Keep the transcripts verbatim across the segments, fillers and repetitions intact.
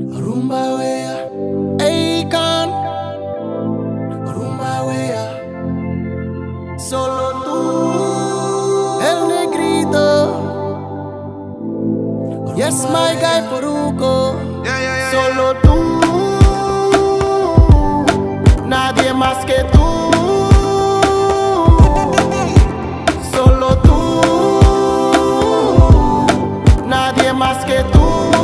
Rumba wea, Akon. Rumba wea, solo tú, el negrito. Yes, my guy Poruco. Yeah, yeah, yeah, Solo tú, nadie más que tú. Solo tú, nadie más que tú.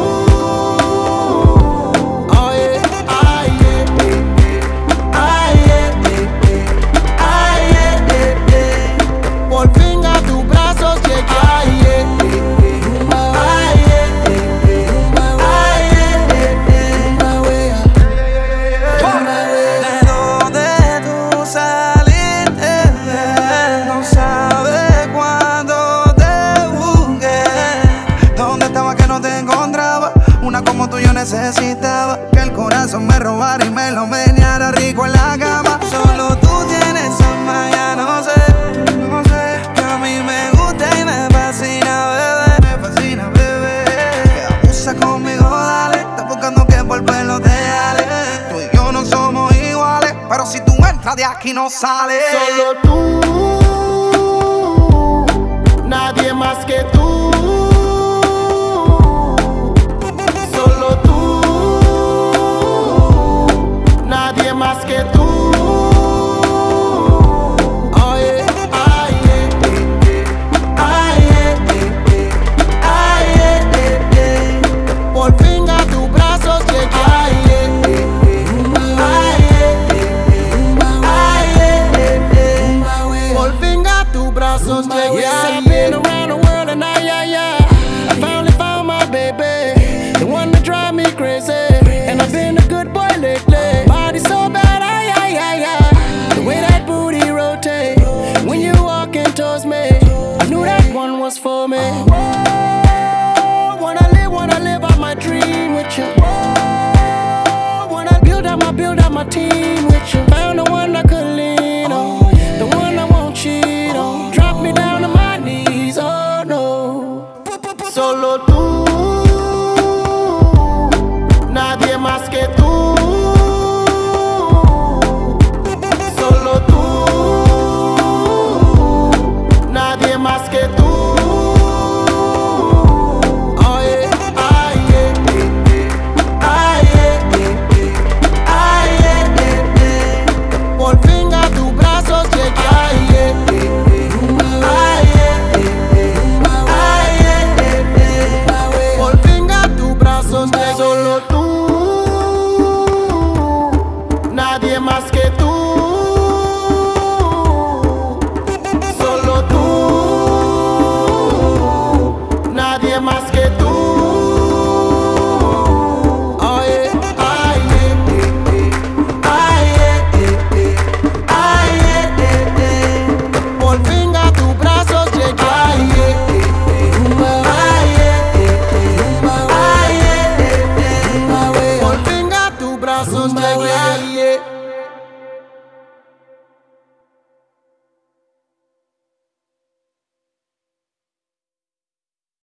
Como tú yo necesitaba que el corazón me robara y me lo meneara rico en la cama. Solo tú tienes esa magia, no sé, no sé, que a mí me gusta y me fascina, bebé, me fascina, bebé. Que abusa conmigo, dale, estás buscando que por pelo te jale. Tú y yo no somos iguales, pero si tú entras de aquí no sales. Solo tú, nadie más que tú. Más que tú. Oh, yeah. Ah, yeah. Ah, yeah. Ah, yeah. Por fin a tus brazos llegué. Ah, yeah. Ah, yeah. Ah, yeah. Por fin a tus brazos llegué. Yes, I've been around the world and I, yeah, yeah. I finally found my baby, the one that drive me crazy. And I've been a good boy lately. Body so bad, ay, ay, ay, ay. The way that booty rotate when you walking towards me, I knew that one was for me. Oh, wanna live, wanna live out my dream with you. Oh, wanna build up my, build up my team with you. Found the one I could lean on, the one I won't cheat on. Drop me down to my knees, oh no. Solo tú, nadie más que tú. Solo tú, nadie más que tú. Oh, yeah. Ah, yeah. Ah, yeah. Ah, yeah. Por fin a tus brazos llegué. Ah, yeah. Ah, yeah. Ah, yeah. Por fin a tus brazos llegué. Solo tú, nadie más que tú. Solo tú, nadie más que tú. Oh, yeah. Ah, yeah. Ah, yeah. Ah, yeah. Por fin a tus brazos llegué. Ah, yeah. Ah, yeah. Ah, yeah. Por fin a tus brazos llegué.